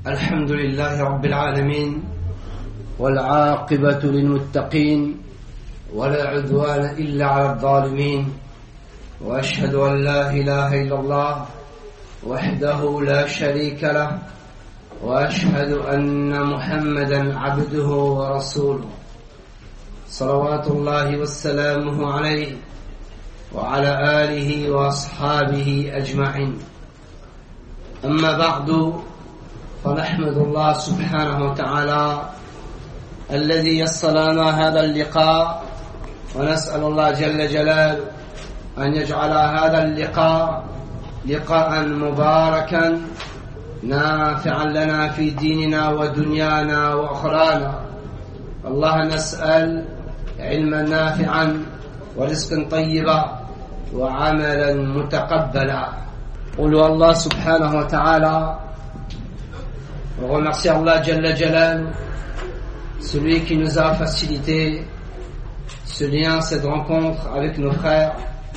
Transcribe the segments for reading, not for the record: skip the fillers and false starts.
الحمد لله رب العالمين والعاقبة للمتقين ولا عدوان إلا على الظالمين وأشهد أن لا إله إلا الله وحده لا شريك له وأشهد أن محمدا عبده ورسوله صلوات الله وسلامه عليه وعلى آله وأصحابه أجمعين. أما بعد، فنحمد الله سبحانه وتعالى الذي يسر لنا هذا اللقاء، ونسأل الله جل جلاله أن يجعل هذا اللقاء لقاء مباركا نافعا لنا في ديننا ودنيانا وأخرانا. الله نسأل علما نافعا ورزقا طيبا وعملا متقبلا. قولوا الله سبحانه وتعالى. On remercie Allah Jalla Jalal, celui qui nous a facilité ce lien, cette rencontre avec nos frères,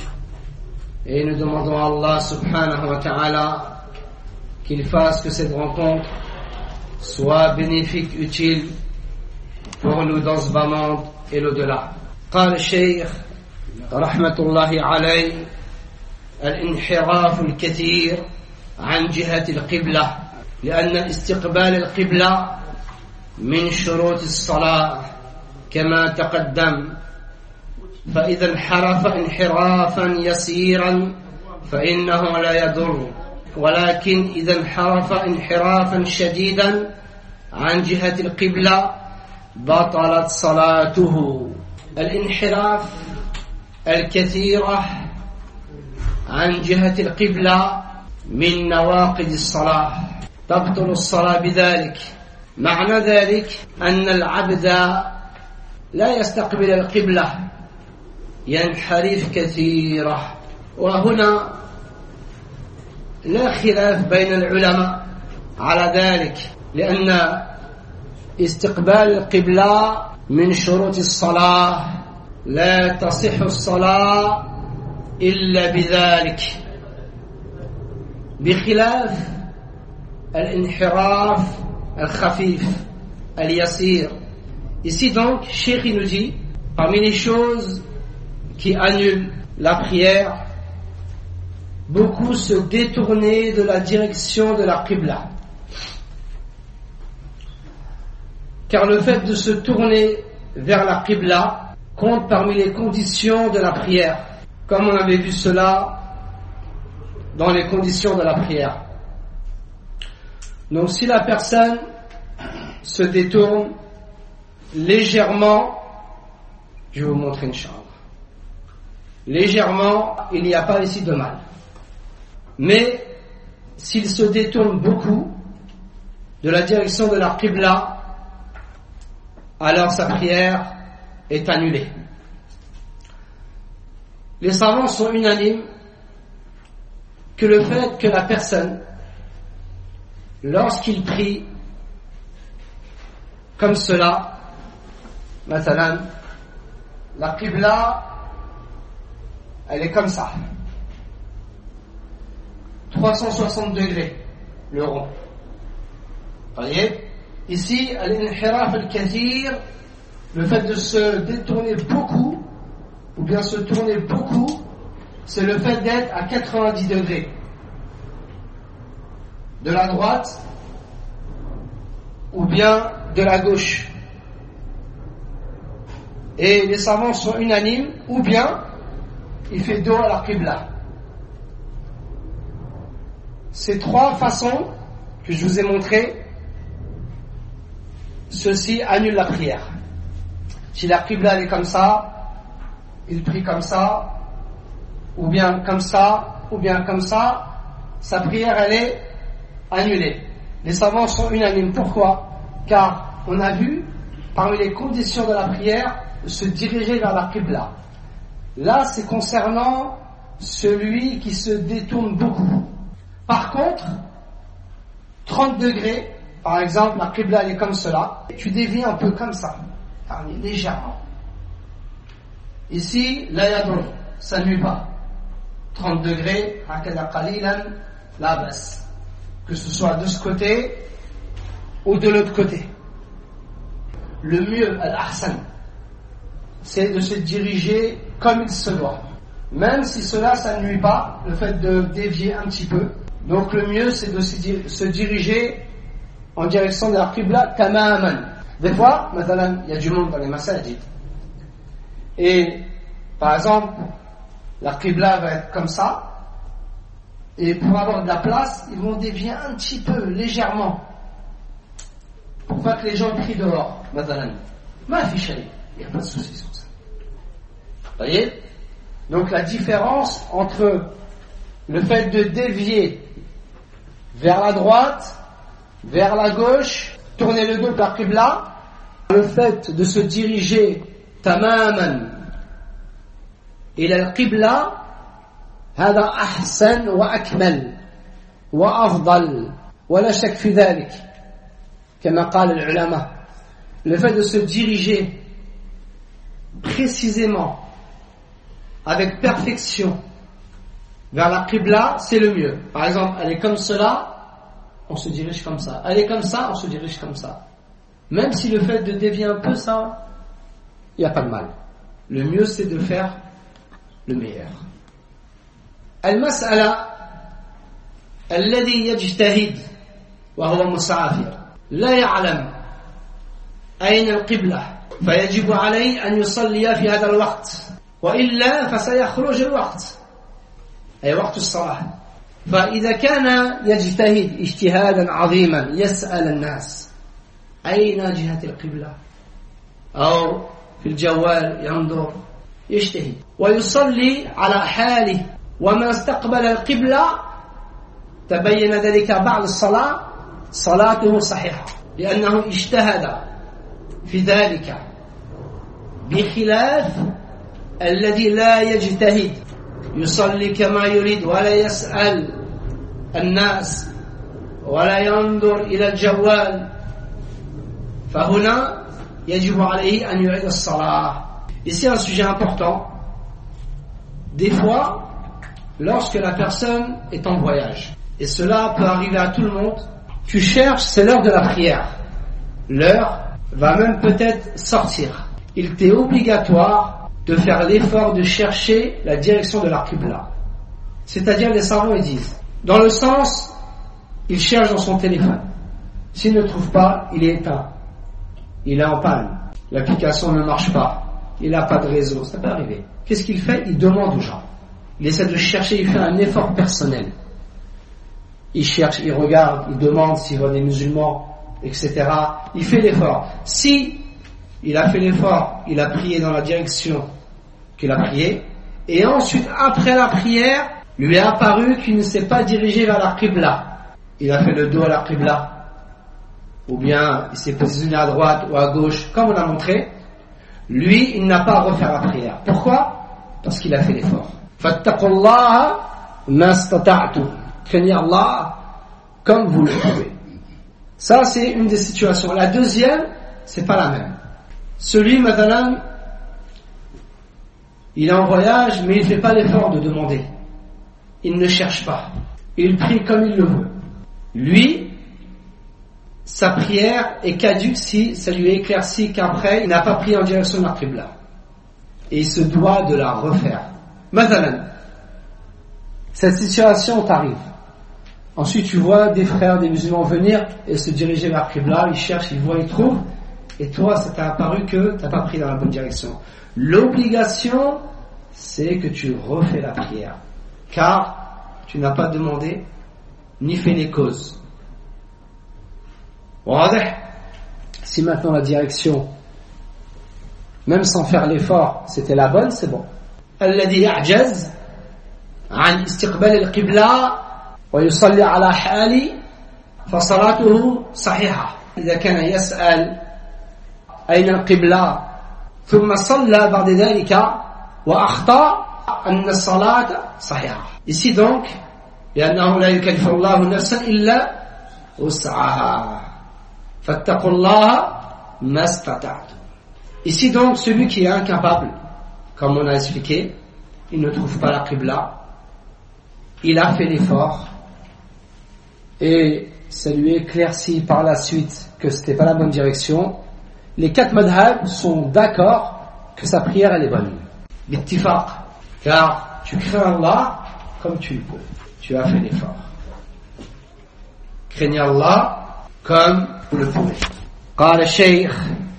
et nous demandons à Allah Subhanahu wa Ta'ala qu'il fasse que cette rencontre soit bénéfique, utile pour nous dans ce bas monde et l'au-delà. قال الشيخ رحمة الله عليه: الانحراف الكثير عن جهة القبلة، لأن استقبال القبلة من شروط الصلاة كما تقدم، فإذا انحرف انحرافا يسيرا فإنه لا يضر، ولكن إذا انحرف انحرافا شديدا عن جهة القبلة بطلت صلاته. الانحراف الكثيرة عن جهة القبلة من نواقض الصلاة، تبطل الصلاة بذلك. معنى ذلك أن العبد لا يستقبل القبلة، ينحرف كثيرا. وهنا لا خلاف بين العلماء على ذلك، لأن استقبال القبلة من شروط الصلاة، لا تصح الصلاة إلا بذلك، بخلاف الانحراف الخفيف اليسير. Ici donc, Cheikh nous dit, parmi les choses qui annulent la prière, beaucoup se détourner de la direction de la Qibla. Car le fait de se tourner vers la Qibla compte parmi les conditions de la prière, comme on avait vu cela dans les conditions de la prière. Donc si la personne se détourne légèrement, je vais vous montrer une chambre. Légèrement, il n'y a pas ici de mal. Mais s'il se détourne beaucoup de la direction de la Qibla, alors sa prière est annulée. Les savants sont unanimes que le fait que la personne, lorsqu'il prie comme cela, مثلا, la Qibla, elle est comme ça, 360 degrés, le rond. Vous voyez, ici, al-inhiraf al-kathir, le fait de se détourner beaucoup, ou bien se tourner beaucoup, c'est le fait d'être à 90 degrés. De la droite, ou bien de la gauche. Et les savants sont unanimes, ou bien il fait dos à la Qibla. Ces trois façons que je vous ai montrées, ceci annule la prière. Si la Qibla est comme ça, il prie comme ça, ou bien comme ça, ou bien comme ça, sa prière elle est annulée. Les savants sont unanimes. Pourquoi? Car on a vu parmi les conditions de la prière se diriger vers la Qibla. Là, c'est concernant celui qui se détourne beaucoup. Par contre, 30 degrés, par exemple, la Qibla elle est comme cela, tu dévies un peu comme ça, légèrement. Ici, la yadr, ça ne nuit pas. 30 degrés, hakada qalilan, la basse. Que ce soit de ce côté ou de l'autre côté. Le mieux, al-ahsan, c'est de se diriger comme il se doit. Même si cela, ça ne nuit pas, le fait de dévier un petit peu. Donc le mieux, c'est de se diriger en direction de la qibla tamaman. Des fois, maintenant, il y a du monde dans les masajid. Et, par exemple, la qibla va être comme ça. Et pour avoir de la place, ils vont dévier un petit peu, légèrement. Pour pas que les gens crient dehors. Maintenant, ma fiche, il n'y a pas de souci sur ça. Vous voyez? Donc la différence entre le fait de dévier vers la droite, vers la gauche, tourner le dos par qibla, le fait de se diriger tamaman ila al-qibla, هذا أحسن وأكمل وأفضل ولا شك في ذلك كما قال العلماء. Le fait de se diriger précisément avec perfection vers la qibla, c'est le mieux. Par exemple, elle est comme cela, on se dirige comme ça. Elle est comme ça, on se dirige comme ça. Même si le fait de dévier un peu, ça, il n'y a pas de mal. Le mieux, c'est de faire le meilleur. المسألة الذي يجتهد وهو مسافر لا يعلم أين القبلة فيجب عليه أن يصلي في هذا الوقت وإلا فسيخرج الوقت أي وقت الصلاة. فإذا كان يجتهد اجتهادا عظيما يسأل الناس أين جهة القبلة أو في الجوال ينظر يجتهد ويصلي على حاله وما استقبل القبلة تبين ذلك بعد الصلاة صلاته صحيحة لأنه اجتهد في ذلك بخلاف الذي لا يجتهد يصلي كما يريد ولا يسأل الناس ولا ينظر إلى الجوال فهنا يجب عليه أن يعيد الصلاة. Ici un sujet important. Des fois, lorsque la personne est en voyage, et cela peut arriver à tout le monde, tu cherches, c'est l'heure de la prière. L'heure va même peut-être sortir. Il t'est obligatoire de faire l'effort de chercher la direction de la qibla. C'est-à-dire, les savants ils disent, dans le sens, il cherche dans son téléphone. S'il ne trouve pas, il est éteint. Il est en panne. L'application ne marche pas. Il n'a pas de réseau. Ça peut arriver. Qu'est-ce qu'il fait? Il demande aux gens. Il essaie de chercher, il fait un effort personnel. Il cherche, il regarde, il demande s'il voit des musulmans, etc. Il fait l'effort. Si il a fait l'effort, il a prié dans la direction qu'il a prié, et ensuite, après la prière, lui est apparu qu'il ne s'est pas dirigé vers la qibla. Il a fait le dos à la qibla, ou bien il s'est positionné à droite ou à gauche, comme on a montré. Lui, il n'a pas à refaire la prière. Pourquoi? Parce qu'il a fait l'effort. فاتقوا الله ما استطعتم. Craignez Allah comme vous le pouvez. Ça, c'est une des situations. La deuxième, c'est pas la même. Celui, maintenant, il est en voyage, mais il ne fait pas l'effort de demander. Il ne cherche pas. Il prie comme il le veut. Lui, sa prière est caduque si ça lui est éclairci qu'après, il n'a pas pris en direction de la qibla. Et il se doit de la refaire. Maintenant, cette situation t'arrive. Ensuite, tu vois des frères, des musulmans venir et se diriger vers Qibla, ils cherchent, ils voient, ils trouvent, et toi, ça t'a apparu que tu n'as pas pris dans la bonne direction. L'obligation, c'est que tu refais la prière, car tu n'as pas demandé ni fait les causes. Si maintenant la direction, même sans faire l'effort, c'était la bonne, c'est bon. الذي يعجز عن استقبال القبلة ويصلي على حال فصلاته صحيحة. إذا كان يسأل أين القبلة ثم صلى بعد ذلك وأخطأ أن الصلاة صحيحة. Ici donc, لأنه لا يكلف الله نفسا إلا وسعها فاتقوا الله ما استطعتم. Ici donc, celui qui est incapable, comme on a expliqué, il ne trouve pas la qibla, il a fait l'effort, et ça lui éclaircit par la suite que c'était pas la bonne direction, les 4 madhab sont d'accord que sa prière elle est bonne. Bittifaq, car tu crains Allah comme tu le peux. Tu as fait l'effort. Craignez Allah comme vous le pouvez. قال الشيخ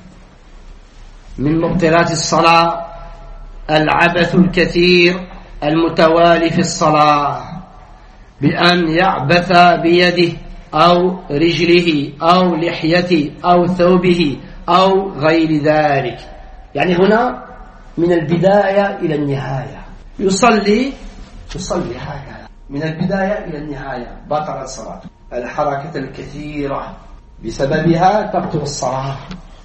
من مبطلات الصلاة العبث الكثير المتوالي في الصلاة بأن يعبث بيده أو رجله أو لحيته أو ثوبه أو غير ذلك. يعني هنا من البداية إلى النهاية يصلي هكذا من البداية إلى النهاية بطل الصلاة. الحركة الكثيرة بسببها تبطل الصلاة.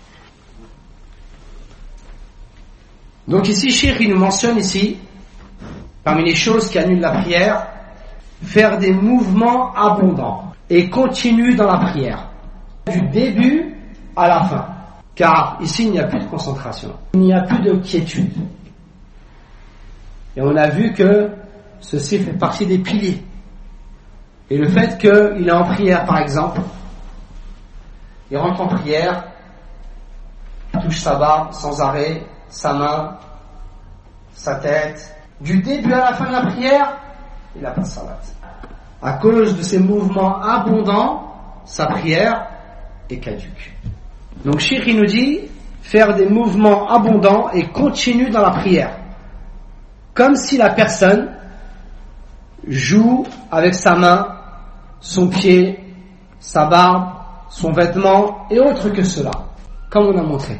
Donc ici, Cheikh il nous mentionne ici, parmi les choses qui annulent la prière, faire des mouvements abondants et continus dans la prière, du début à la fin. Car ici, il n'y a plus de concentration, il n'y a plus de quiétude. Et on a vu que ceci fait partie des piliers. Et le fait qu'il est en prière, par exemple, il rentre en prière, touche sa barbe sans arrêt, sa main, sa tête, du début à la fin de la prière, il n'a pas de salat. À cause de ces mouvements abondants, sa prière est caduque. Donc Cheikh il nous dit faire des mouvements abondants et continus dans la prière, comme si la personne joue avec sa main, son pied, sa barbe, son vêtement et autre que cela, comme on a montré.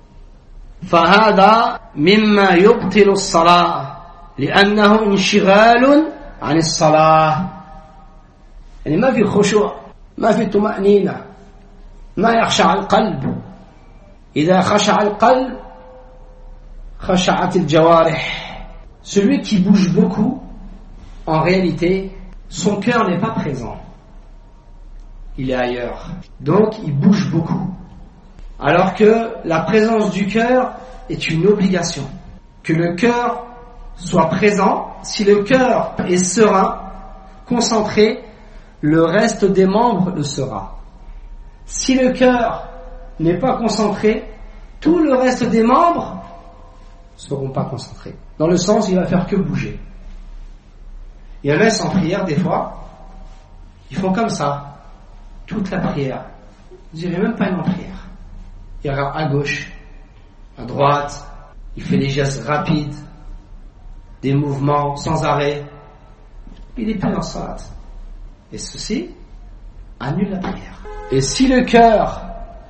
فهذا مما يبطل الصلاة لأنه انشغال عن الصلاة. يعني ما في خشوع، ما في طمأنينة، ما يخشع القلب. إذا خشع القلب خشعت الجوارح. Celui qui bouge beaucoup, en réalité, son cœur n'est pas présent. Il est ailleurs. Donc, il bouge beaucoup. Alors que la présence du cœur est une obligation. Que le cœur soit présent. Si le cœur est serein, concentré, le reste des membres le sera. Si le cœur n'est pas concentré, tout le reste des membres ne seront pas concentrés. Dans le sens, il va faire que bouger. Il y en a sans prière, des fois, ils font comme ça, toute la prière. Je dirais même pas une prière. Il regarde à gauche, à droite, il fait des gestes rapides, des mouvements sans arrêt. Il est plus dans salat. Et ceci annule la prière. Et si le cœur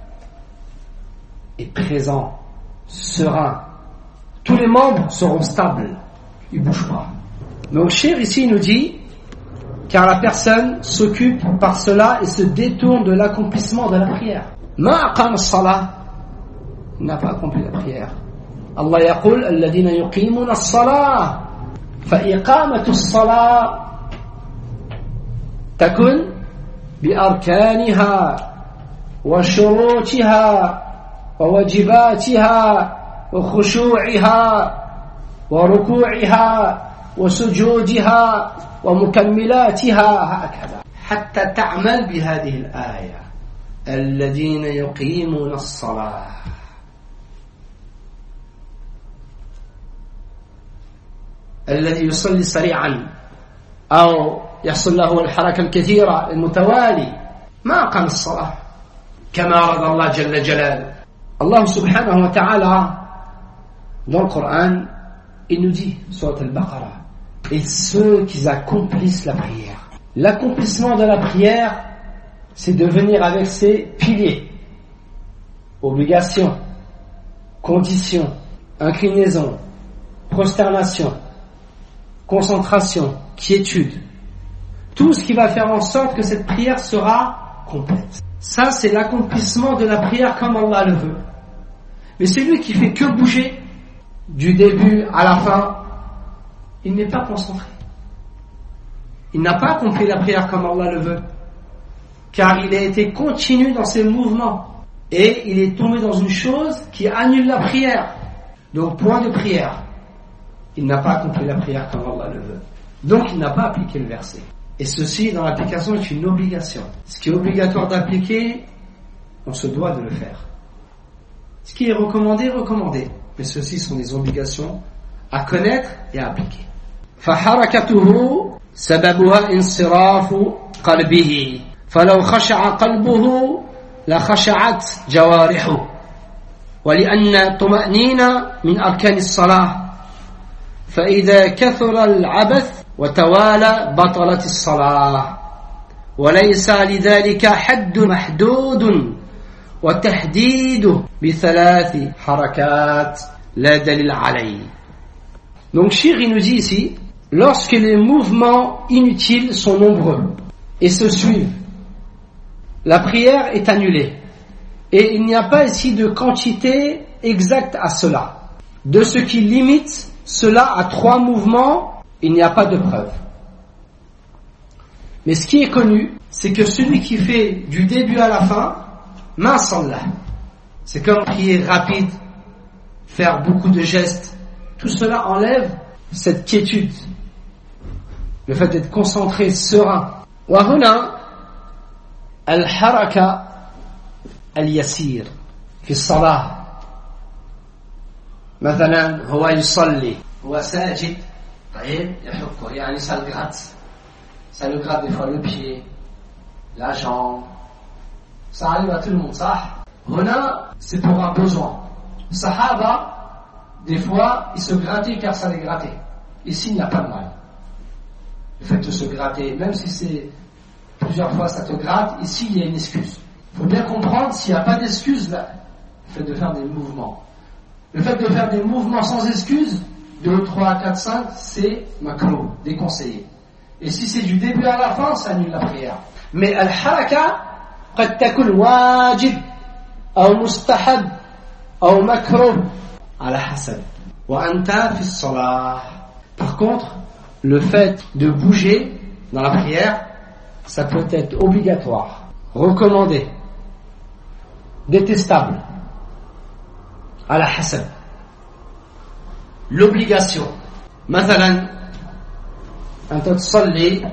est présent, serein, tous les membres seront stables, ils ne bougent pas. Donc Cheikh ici nous dit, car la personne s'occupe par cela et se détourne de l'accomplissement de la prière. Ma aqam as-salah, il n'a pas accompli la prière. Allah yaqul alladhina yuqimuna as-salah fa iqamatu as-salah takun bi arkaniha wa shurutiha wa wajibatiha wa khushu'iha wa ruku'iha wa sujudiha wa mukammilatiha hakadha hatta ta'mal bi hadhihi al-aya alladhina yuqimuna as-salah. الذي يصلي سريعا أو يحصل له الحركة الكثيرة المتوالي ما أقام الصلاة كما أراد الله جل جلاله. Allah subhanahu wa ta'ala dans le Coran il nous dit Surat al-Baqarah, et ceux qui accomplissent la prière. L'accomplissement de la prière, c'est de venir avec ses piliers, obligations, conditions, inclinaison, prosternation, concentration, quiétude, tout ce qui va faire en sorte que cette prière sera complète. Ça, c'est l'accomplissement de la prière comme Allah le veut. Mais celui qui fait que bouger du début à la fin, il n'est pas concentré. Il n'a pas accompli la prière comme Allah le veut, car il a été continu dans ses mouvements et il est tombé dans une chose qui annule la prière. Donc, point de prière. Il n'a pas accompli la prière comme Allah le veut. Donc il n'a pas appliqué le verset. Et ceci, dans l'application, est une obligation. Ce qui est obligatoire d'appliquer, on se doit de le faire. Ce qui est recommandé, recommandé. Mais ceci sont des obligations à connaître et à appliquer. فحركته سببها انصراف قلبه فلو خشع قلبه لخشعت جوارحه ولأن الطمأنينة من أركان الصلاة فإذا كثر العبث وتوالى بطلت الصلاة وليس لذلك حد محدود وتحديده بثلاث حركات لا دليل عليه. Donc Shir il nous dit ici, lorsque les mouvements inutiles sont nombreux et se suivent, la prière est annulée. Et il n'y a pas ici de quantité exacte à cela. De ce qui limite cela à 3 mouvements, il n'y a pas de preuve. Mais ce qui est connu, c'est que celui qui fait du début à la fin, ma sallah, c'est comme prier rapide, faire beaucoup de gestes, tout cela enlève cette quiétude, le fait d'être concentré, serein. Wa huna al-haraka al-yasir fi as-salah. مثلا هو يصلي هو ساجد طيب يحكه يعني ça le gratte des fois le pied, la jambe, ça arrive à tout le monde, ça. Hona, c'est pour un besoin. Sahaba, des fois, ils se grattaient car ça les grattait. Ici, il n'y a pas de mal. Le fait de se gratter, même si c'est plusieurs fois ça te gratte, ici, il y a une excuse. Il faut bien comprendre, s'il n'y a pas d'excuse, là, le fait de faire des mouvements. Le fait de faire des mouvements sans excuse, 2, 3, 4, 5, c'est makruh, déconseillé. Et si c'est du début à la fin, ça annule la prière. Mais al-haraka, قد تكون واجب أو مستحب أو مكروه على حسب وأنت في الصلاة. Par contre, le fait de bouger dans la prière, ça peut être obligatoire, recommandé, détestable, على حسب. L'obligation. مثلا أنت تصلي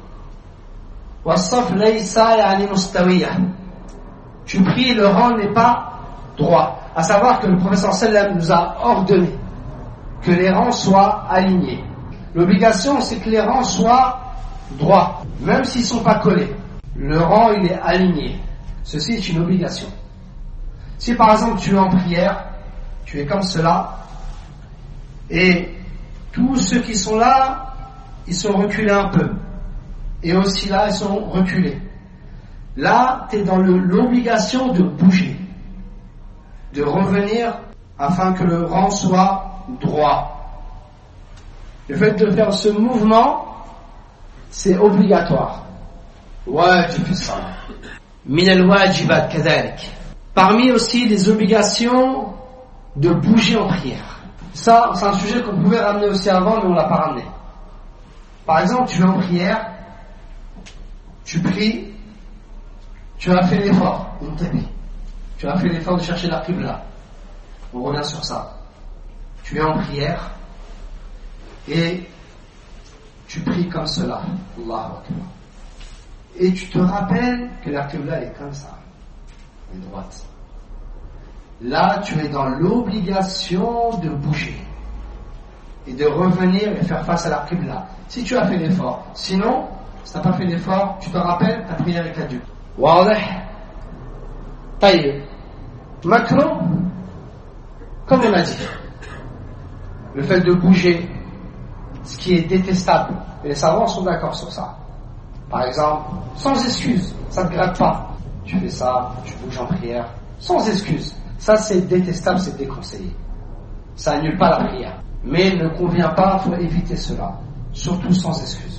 والصف ليس يعني مستوية. Tu pries, le rang n'est pas droit. À savoir que le professeur sallam nous a ordonné que les rangs soient alignés. L'obligation, c'est que les rangs soient droits, même s'ils ne sont pas collés. Le rang, il est aligné. Ceci est une obligation. Si par exemple tu es en prière, tu es comme cela, et tous ceux qui sont là, ils sont reculés un peu. Et aussi là, ils sont reculés. Là, tu es dans l'obligation de bouger, de revenir afin que le rang soit droit. Le fait de faire ce mouvement, c'est obligatoire. Wajib as-salah. Min al-wajibat kadhalik. Parmi aussi les obligations de bouger en prière. Ça, c'est un sujet qu'on pouvait ramener aussi avant, mais on l'a pas ramené. Par exemple, tu es en prière, tu pries, tu as fait l'effort, tu as fait l'effort de chercher la qibla. On revient sur ça. Tu es en prière et tu pries comme cela. Allahu Akbar. Et tu te rappelles que la qibla est comme ça, elle est droite. Là, tu es dans l'obligation de bouger et de revenir et faire face à la qibla. Si tu as fait l'effort, sinon, si tu n'as pas fait l'effort, tu te rappelles, ta prière est caduque. واضح؟ طيب makruh, comme on a dit, le fait de bouger, ce qui est détestable, et les savants sont d'accord sur ça. Par exemple, sans excuse, ça ne te gratte pas. Tu fais ça, tu bouges en prière, sans excuse. Ça c'est détestable, c'est déconseillé. Ça annule pas la prière. Mais il ne convient pas, il faut éviter cela. Surtout sans excuse.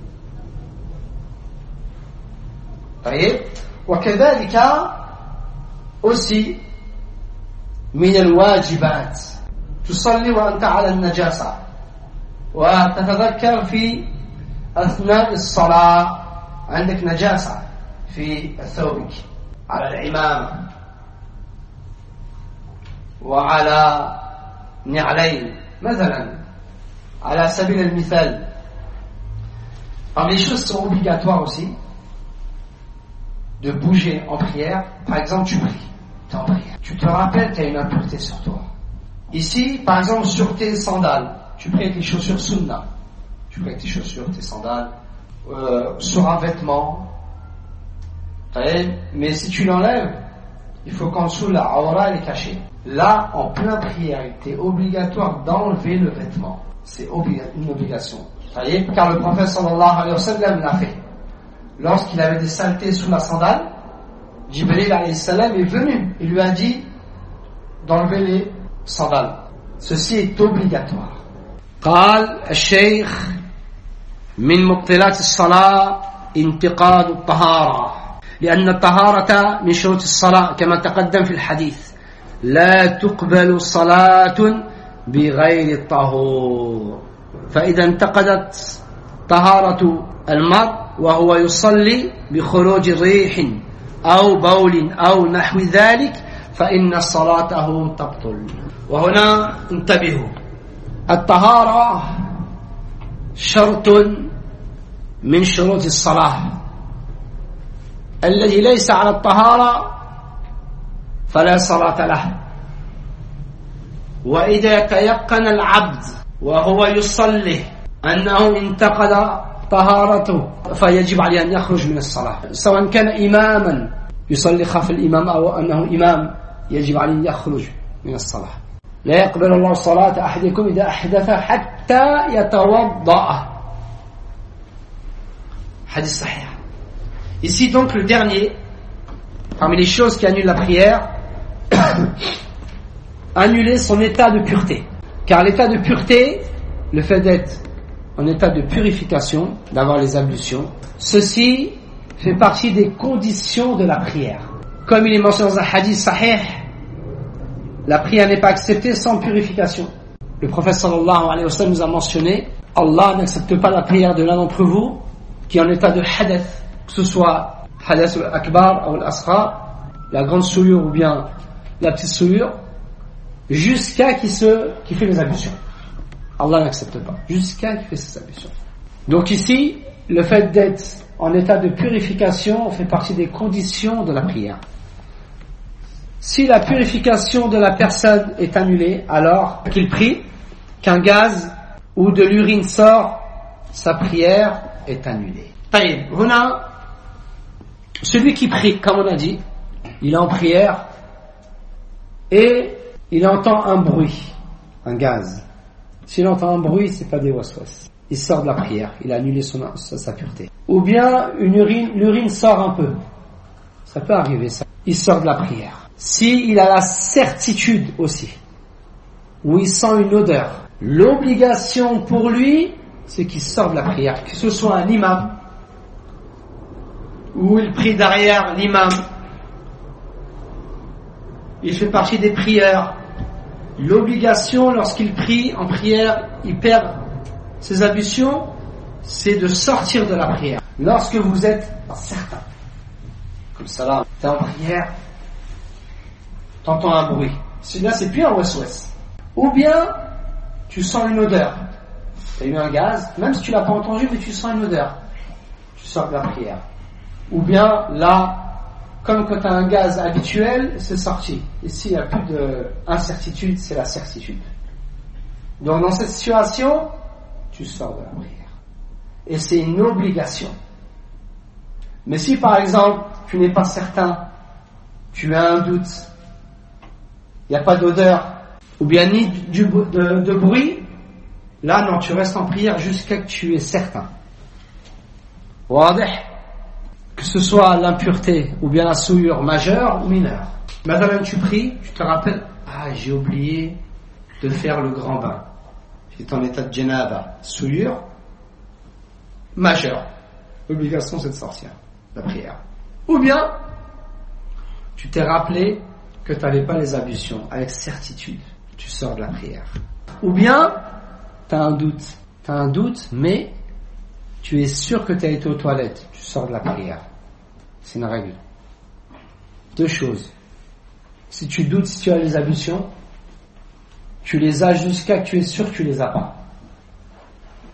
طيب وكذلك aussi من الواجبات تصلي وأنت على النجاسة وتتذكر في أثناء الصلاة عندك نجاسة في ثوبك على العمامة وعلى نعلين مثلا على سبيل المثال Parmi les choses qui sont obligatoires aussi, de bouger en prière. Par exemple, tu pries, tu es en prière. Tu te rappelles que tu as une impureté sur toi. Ici, par exemple, sur tes sandales, tu pries avec les chaussures sunna. Tu pries avec tes chaussures, tes sandales, sur un vêtement. Mais si tu l'enlèves, il faut qu'en dessous la aura elle est cachée. Là, en plein prière, il était obligatoire d'enlever le vêtement. C'est une obligation. Car le prophète sallallahu alayhi wa sallam l'a fait. Lorsqu'il avait des saletés sous la sandale, Jibril alayhi salam est venu. Il lui a dit d'enlever les sandales. Ceci est obligatoire. قال الشيخ من مبطلات الصلاة انتقاد الطهارة لأن الطهارة من شروط الصلاة كما تقدم في الحديث لا تقبل صلاة بغير الطهور فإذا انتقدت طهارة المرء وهو يصلي بخروج ريح أو بول أو نحو ذلك فإن صلاته تبطل. وهنا انتبهوا، الطهارة شرط من شروط الصلاة. الذي ليس على الطهارة فلا صلاة له. وإذا تيقن العبد وهو يصلي أنه انتقد طهارته فيجب عليه أن يخرج من الصلاة، سواء كان إماما يصلي خلف الإمام أو أنه إمام يجب عليه أن يخرج من الصلاة. لا يقبل الله صلاة أحدكم إذا أحدث حتى يتوضأ. Hadith sahih. Ici donc le dernier, parmi les choses qui annulent la prière, annuler son état de pureté. Car l'état de pureté, le fait d'être en état de purification, d'avoir les ablutions, ceci fait partie des conditions de la prière. Comme il est mentionné dans un hadith sahih, la prière n'est pas acceptée sans purification. Le prophète sallallahu alayhi wa sallam nous a mentionné, Allah n'accepte pas la prière de l'un d'entre vous qui est en état de hadath, que ce soit hadath al-akbar ou al-asghar, la grande souillure ou bien la petite souillure, jusqu'à qui fait les ablutions. Allah n'accepte pas, jusqu'à qui fait ses ablutions. Donc ici, le fait d'être en état de purification fait partie des conditions de la prière. Si la purification de la personne est annulée, alors qu'il prie, qu'un gaz ou de l'urine sort, sa prière est annulée. Celui qui prie, comme on a dit, il est en prière et il entend un bruit, un gaz. S'il entend un bruit, c'est pas des waswas. Il sort de la prière, il a annulé sa pureté. Ou bien l'urine sort un peu. Ça peut arriver ça. Il sort de la prière. S'il a la certitude aussi, ou il sent une odeur, l'obligation pour lui, c'est qu'il sort de la prière. Que ce soit un imam, ou il prie derrière l'imam, il fait partie des prieurs. L'obligation, lorsqu'il prie en prière, il perd ses ablutions, c'est de sortir de la prière. Lorsque vous êtes certain, comme ça là, tu es en prière, tu entends un bruit. Celui-là, c'est plus un ouest-ouest. Ou bien, tu sens une odeur. Tu as eu un gaz, même si tu l'as pas entendu, mais tu sens une odeur. Tu sors de la prière. Ou bien, là, comme quand tu as un gaz habituel, c'est sorti. Et s'il n'y a plus d'incertitude, c'est la certitude. Donc dans cette situation, tu sors de la prière. Et c'est une obligation. Mais si par exemple, tu n'es pas certain, tu as un doute, il n'y a pas d'odeur, ou bien ni de bruit, là non, tu restes en prière jusqu'à ce que tu es certain. Wadih. Que ce soit l'impureté ou bien la souillure majeure ou mineure. Maintenant tu pries, tu te rappelles, j'ai oublié de faire le grand bain. J'étais en état de janaba, souillure majeure. L'obligation c'est de sortir de la prière. Ou bien tu t'es rappelé que tu n'avais pas les ablutions, avec certitude, tu sors de la prière. Ou bien tu as un doute, mais tu es sûr que tu as été aux toilettes, tu sors de la prière. C'est une règle. Deux choses. Si tu doutes si tu as les ablutions, tu les as jusqu'à que tu es sûr que tu les as pas.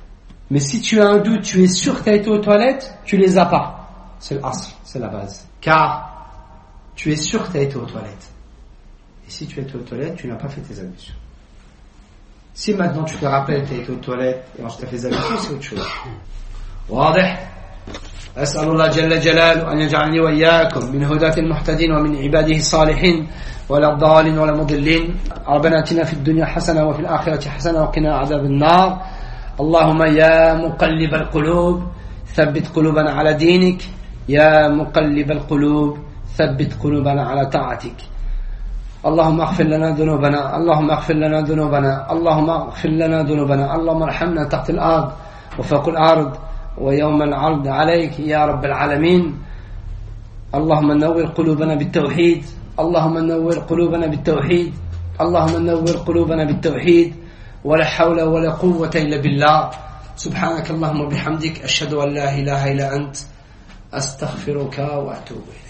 Mais si tu as un doute, tu es sûr que tu as été aux toilettes, tu les as pas. C'est l'asl, c'est la base. Car tu es sûr que tu as été aux toilettes. Et si tu es aux toilettes, tu n'as pas fait tes ablutions. Si maintenant tu te rappelles que tu as été aux toilettes et ensuite tu as fait tes ablutions, c'est autre chose. واضح؟ أسأل الله جل جلاله أن يجعلني وإياكم من هداة المهتدين ومن عباده الصالحين ولا الضالين ولا مضلين. ربنا آتنا في الدنيا حسنة وفي الآخرة حسنة وقنا عذاب النار. اللهم يا مقلب القلوب ثبت قلوبنا على دينك. يا مقلب القلوب ثبت قلوبنا على طاعتك. اللهم اغفر لنا ذنوبنا. اللهم اغفر لنا ذنوبنا. اللهم اغفر لنا ذنوبنا. اللهم ارحمنا تحت الأرض وفوق الأرض ويوم العرض عليك يا رب العالمين. اللهم نور قلوبنا بالتوحيد. اللهم نور قلوبنا بالتوحيد. اللهم نور قلوبنا بالتوحيد. ولا حول ولا قوة إلا بالله. سبحانك اللهم وبحمدك أشهد أن لا إله إلا أنت أستغفرك وأتوب إليك.